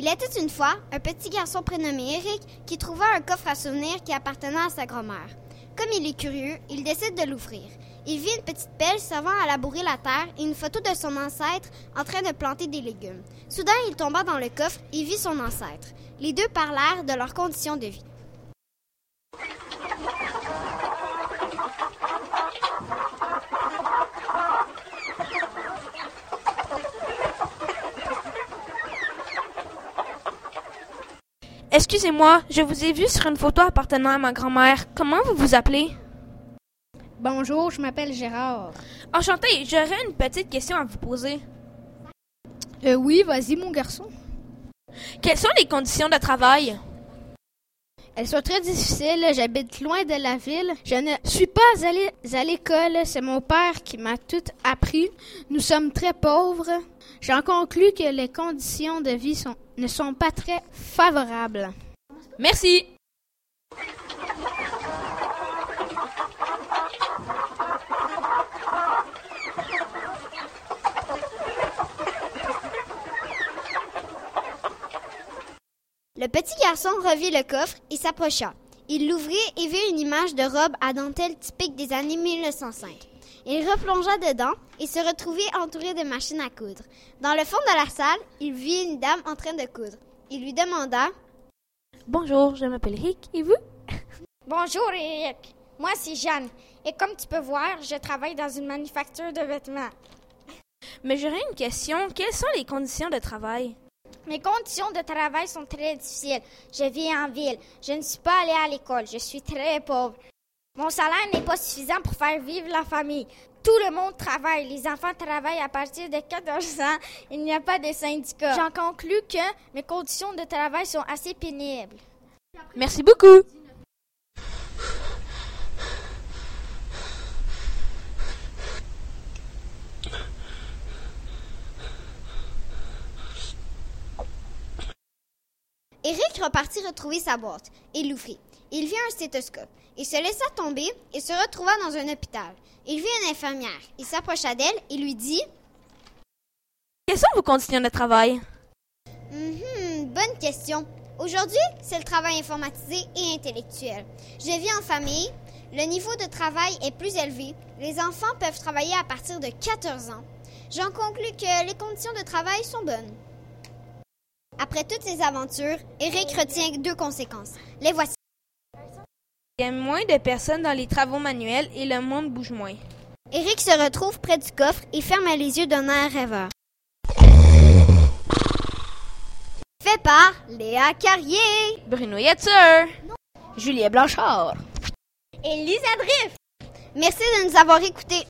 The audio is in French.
Il était une fois un petit garçon prénommé Eric qui trouva un coffre à souvenirs qui appartenait à sa grand-mère. Comme il est curieux, il décide de l'ouvrir. Il vit une petite pelle servant à labourer la terre et une photo de son ancêtre en train de planter des légumes. Soudain, il tomba dans le coffre et vit son ancêtre. Les deux parlèrent de leurs conditions de vie. Excusez-moi, je vous ai vu sur une photo appartenant à ma grand-mère. Comment vous vous appelez? Bonjour, je m'appelle Gérard. Enchanté, j'aurais une petite question à vous poser. Oui, vas-y, mon garçon. Quelles sont les conditions de travail? Elles sont très difficiles. J'habite loin de la ville. Je ne suis pas allée à l'école. C'est mon père qui m'a tout appris. Nous sommes très pauvres. J'en conclus que les conditions de vie ne sont pas très favorables. Merci. Le petit garçon revit le coffre et s'approcha. Il l'ouvrit et vit une image de robe à dentelle typique des années 1905. Il replongea dedans et se retrouvait entouré de machines à coudre. Dans le fond de la salle, il vit une dame en train de coudre. Il lui demanda « Bonjour, je m'appelle Eric, et vous? » Bonjour Eric, moi c'est Jeanne. Et comme tu peux voir, je travaille dans une manufacture de vêtements. Mais j'aurais une question. Quelles sont les conditions de travail? Mes conditions de travail sont très difficiles. Je vis en ville. Je ne suis pas allée à l'école. Je suis très pauvre. Mon salaire n'est pas suffisant pour faire vivre la famille. Tout le monde travaille. Les enfants travaillent à partir de 14 ans. Il n'y a pas de syndicat. J'en conclus que mes conditions de travail sont assez pénibles. Merci beaucoup. Eric repartit retrouver sa boîte et l'ouvrit. Il vit un stéthoscope. Il se laissa tomber et se retrouva dans un hôpital. Il vit une infirmière. Il s'approcha d'elle et lui dit « Quelles sont vos conditions de travail? Bonne question. Aujourd'hui, c'est le travail informatisé et intellectuel. Je vis en famille. Le niveau de travail est plus élevé. Les enfants peuvent travailler à partir de 14 ans. J'en conclus que les conditions de travail sont bonnes. » Après toutes ces aventures, Eric retient 2 conséquences. Les voici. Il y a moins de personnes dans les travaux manuels et le monde bouge moins. Eric se retrouve près du coffre et ferme les yeux d'un air rêveur. Fait par Léa Carrier, Bruno Yetzer, Julien Blanchard. Et Lisa Drift. Merci de nous avoir écoutés.